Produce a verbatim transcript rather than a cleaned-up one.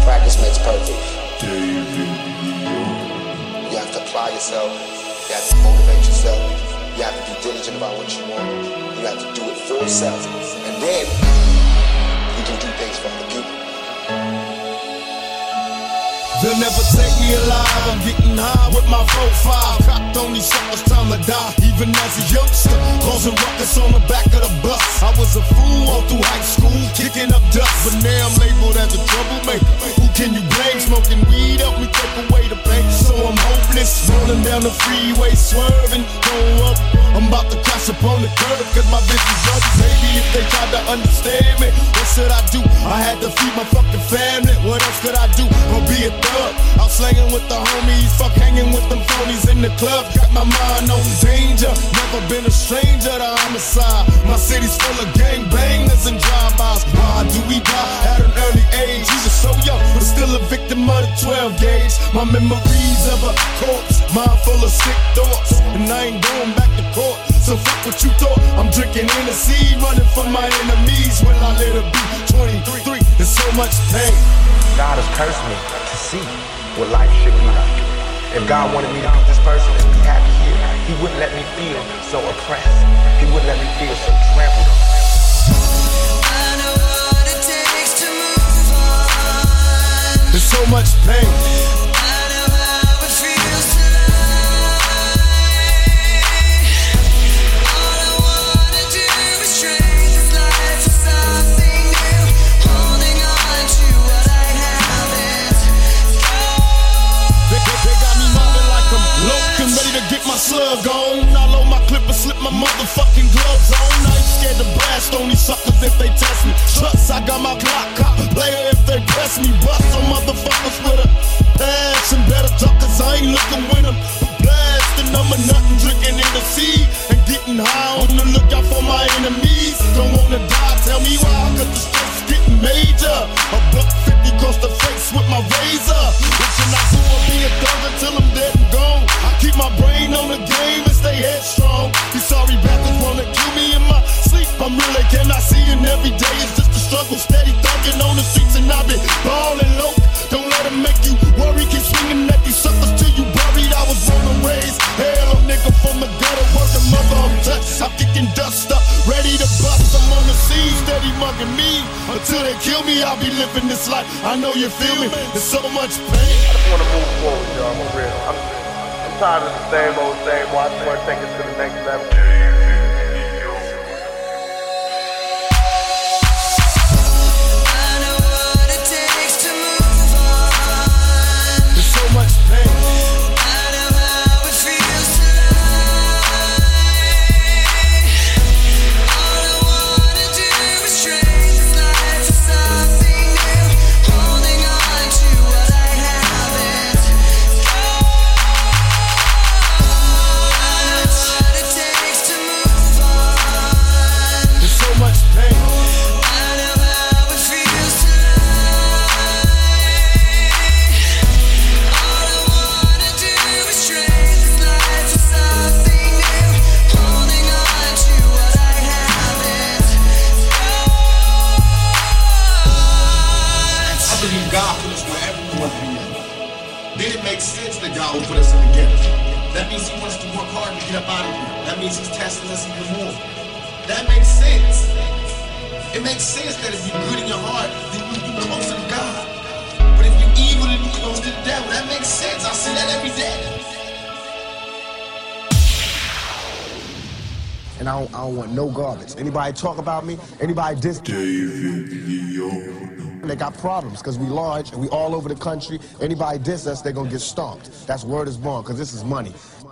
Practice makes perfect. You have to apply yourself. You have to motivate yourself. You have to be diligent about what you want. You have to do it for yourself. And then you can do things for other people. They'll never take me alive, I'm getting high with my four five. Cocked on these suckers, time to die. Even as a youngster, causing ruckus on the back of the bus. I was a fool all through high school, kicking up dust. But now I'm labeled as a troublemaker. Who can you blame? Smoking weed help me take away the pain. So I'm hopeless, rolling down the freeway, swerving, go up. I'm about to crash upon the curb, cause my business brothers. Maybe if they tried to understand me, what should I do? I had to feed my fucking family, what else could I do? Or be a thug? I'm slanging with the homies, fuck hanging with them phonies in the club. Got my mind on danger, never been a stranger to homicide. My city's full of gangbangers and drive-bys. Why do we die at an early age? He was so young, but still a victim of the twelve gauge. My memories of a corpse, mind full of sick thoughts, and I ain't going back to court. So fuck what you thought. I'm drinking Hennessy, running from my enemies. Will I let it be? twenty-three, there's so much pain. God has cursed me to see what life should be like. If God wanted me to be this person and be happy here, He wouldn't let me feel so oppressed. He wouldn't let me feel so trampled on. I know what it takes to move on. There's so much pain. I know how it feels to lie. All I wanna do is trade this life for something new, holding on to what I haven't. They, they, they got me mobbing like I'm looking ready to get my slug on. I load my clip and slip my motherfucking gloves on. I ain't scared to blast on these suckers if they test me. Trust, I got my Glock, cop player if they press me. Bust some motherfuckers with a passion. Better talk cause I ain't looking with them. Blasting, I'm a nothing, drinking in the sea and getting high on the lookout for my enemies. Don't wanna die, tell me why, cause the stress getting major. A buck fifty across the face with my razor. Wishing I do or be a thug until I'm dead and gone. I keep my brain on the game and stay headstrong. These sorry bastards wanna kill me in my sleep. I'm really cannot see it every day. It's just a struggle, steady thugging on the streets and I've been ballin' low. Don't let them make you worry, keep swinging at these suckers till you buried. I was born and raised hell, a nigga from the gutter, working mother of touch. I'm kicking dust up, ready to bust. I'm on the scene, steady mugging me. Until they kill me, I'll be living this life. I know you feel me, there's so much pain. I just wanna move forward, y'all, for real. I'm, I'm tired of the same old same old. I just wanna take it to the next level. Then it makes sense that God will put us in the ghetto. That means He wants to work hard to get up out of here. That means He's testing us even more. That makes sense. It makes sense that if you're good in your heart, then you're closer to God. But if you're evil, then you're close to the devil. That makes sense. I see that every day. And I don't, I don't want no garbage. Anybody talk about me, anybody diss David Leo. They got problems because we large and we all over the country. Anybody diss us, they're gonna get stomped. That's word is born, because this is money.